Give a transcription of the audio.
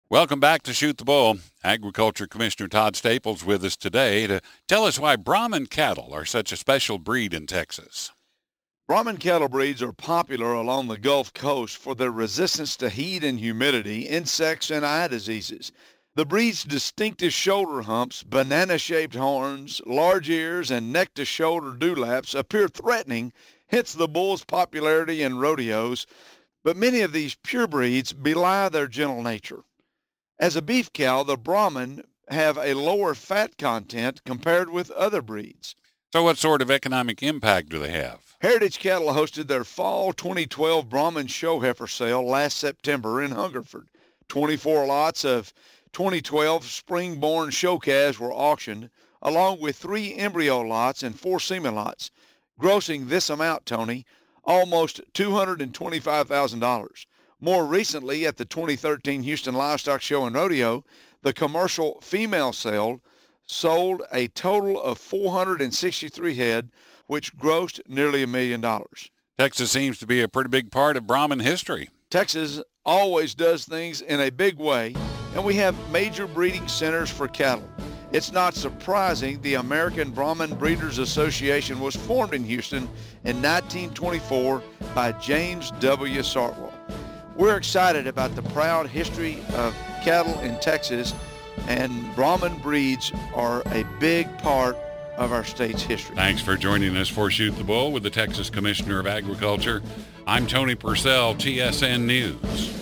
Welcome back to Shoot the Bull. Agriculture Commissioner Todd Staples with us today to tell us why Brahman cattle are such a special breed in Texas. Brahman cattle breeds are popular along the Gulf Coast for their resistance to heat and humidity, insects, and eye diseases. The breed's distinctive shoulder humps, banana-shaped horns, large ears, and neck-to-shoulder dewlaps appear threatening, hence the bull's popularity in rodeos. But many of these pure breeds belie their gentle nature. As a beef cow, the Brahman have a lower fat content compared with other breeds. So what sort of economic impact do they have? Heritage Cattle hosted their fall 2012 Brahman show heifer sale last September in Hungerford. 24 lots of 2012 spring-born show calves were auctioned, along with 3 embryo lots and 4 semen lots, grossing this amount, Tony, almost $225,000. More recently, at the 2013 Houston Livestock Show and Rodeo, the commercial female sale sold a total of 463 head, which grossed nearly $1 million. Texas seems to be a pretty big part of Brahman history. Texas always does things in a big way, and we have major breeding centers for cattle. It's not surprising the American Brahman Breeders Association was formed in Houston in 1924 by James W. Sartwell. We're excited about the proud history of cattle in Texas, and Brahman breeds are a big part of our state's history. Thanks for joining us for Shoot the Bull with the Texas Commissioner of Agriculture. I'm Tony Purcell, TSN News.